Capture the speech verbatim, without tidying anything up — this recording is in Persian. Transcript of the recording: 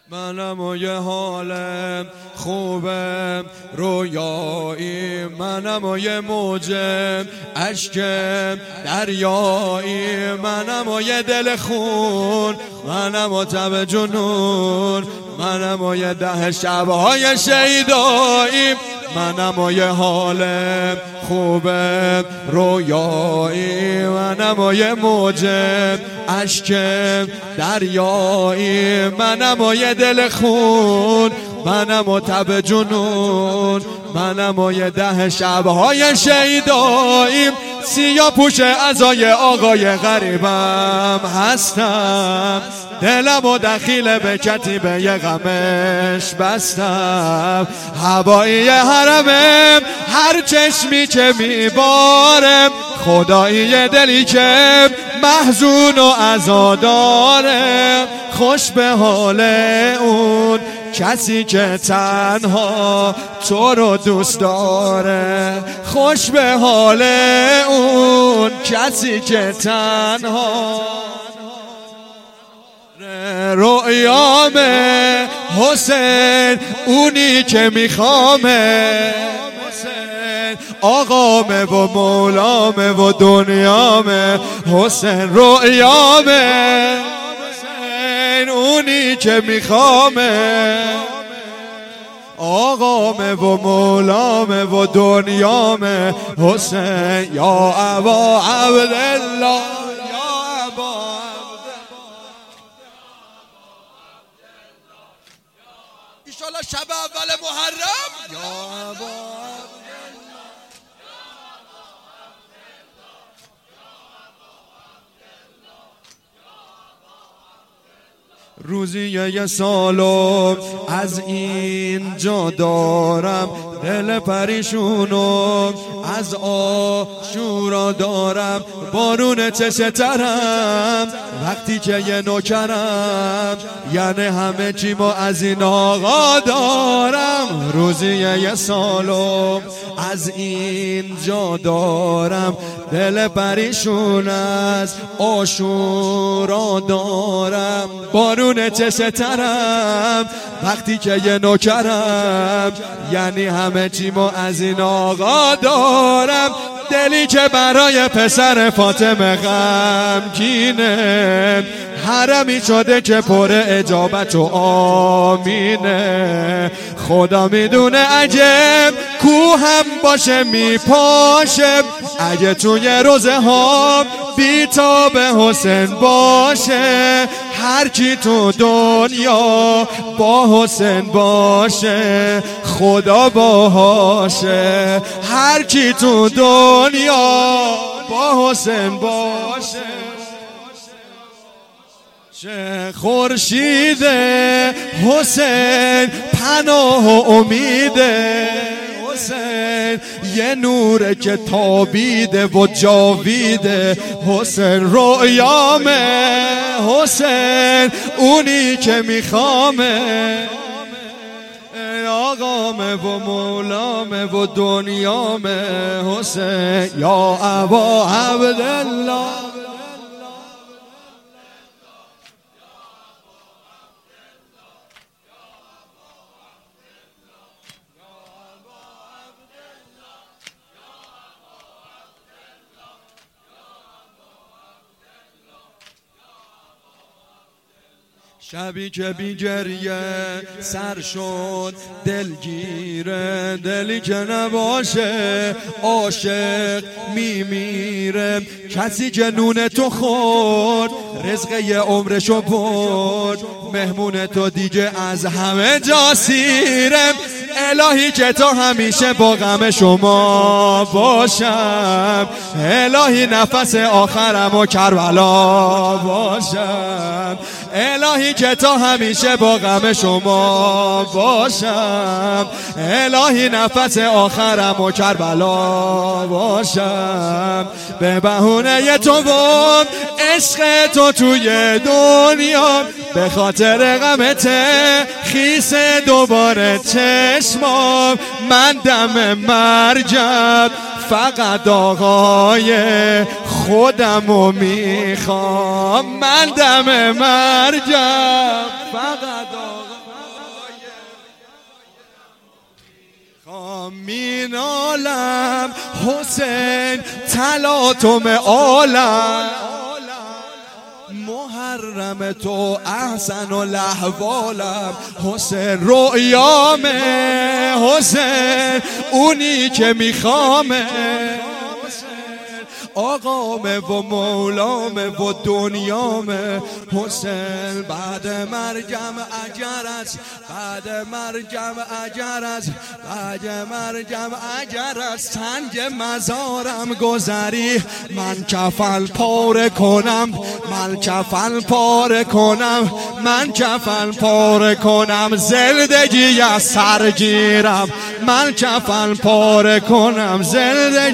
منم و یه حالم خوبم رویایی، منم و یه موجم عشقم دریایی، منم و یه دل خون، منم و تب جنون، منم و یه ده شبهای شیدایی، منم و یه حالم خوبم رویایی، منم و یه موجم عشقم دریایی، منم و یه دل خون، منم و تب جنون، منم و یه ده شبهای شیدایی، سیاه پوش عزای آقای غریبم هستم، دلم و دخیل به کتیبه یه غمش بستم، هوایی حرمم هر چشمی که میبارم، خدایی دلی که محزون و عزادارم، خوش به حال اون کسی که تنها تو رو دوست داره، خوش به حال اون کسی که تنها رویامه حسین اونی که میخوامه، آقامه و مولامه و دنیامه، حسین رویامه حسین اونی که میخوامه، آقامه و مولامه و دنیامه، حسین یا ابا عبدالله، یا ابا ایشالله شب اول محرم، یا ابا روزی یه سالو از اینجا دارم، دل پریشونو از آشورا دارم، بارون چشه ترم وقتی که یه نوکرم، یعنی همه چیمو از این آقا دارم. روزی یه سالو از اینجا دارم، دل پریشون از آشورا دارم، بارون چشه ترم وقتی که یه نوکرم، یعنی همه چیمو از این آقا دارم. دلی که برای پسر فاطمه غمگینه، حرمی شده که پر اجابت و آمینه، خدا میدونه اگه کوهم باشه میپاشه، اگه توی روزه ها بیتاب حسین باشه، هر کی تو دنیا با حسین باشه خدا باهاشه، هر کی تو دنیا با حسین باشه. چه خورشید حسین پناه و امیده، حسین یه نوره که تابیده و جاویده، حسین رویامه حسین اونی که میخوامه، آقامه و مولامه و دنیامه، حسین یا ابا عبدالله. شبی که بی گریه سر شد دلگیره، دلی که نباشه عاشق میمیره، کسی که نون تو خورد رزق یه عمرشو برد، مهمون تو دیگه از همه جا سیره، الهی که تا همیشه با غم شما باشم، الهی نفس آخرم و کربلا باشم، الهی که تا همیشه با غم شما باشم، الهی نفس آخرم و کربلا باشم، به بهونه تو و عشق تو توی دنیا، به خاطر غمت خیس دوباره چشمام، من دم مرگم فقط آقای خودمو میخوام، من دم مرگم فقط آقای مینالم حسین تلاطم عالم، محرم تو احسن الاحوالم، حسین رؤیامه، حسین اونی که میخوامه، آقامه و مولامه و دنیامه، حسین بعد مرگم اگر است، بعد مرگم اگر است، بعد مرگم اگر است تنگ مزارم گذری، من کفن پاره کنم، من کفن پاره کنم، من کفن پاره کنم، زندگی از سر گیرم، من کفن پاره کنم، زندگی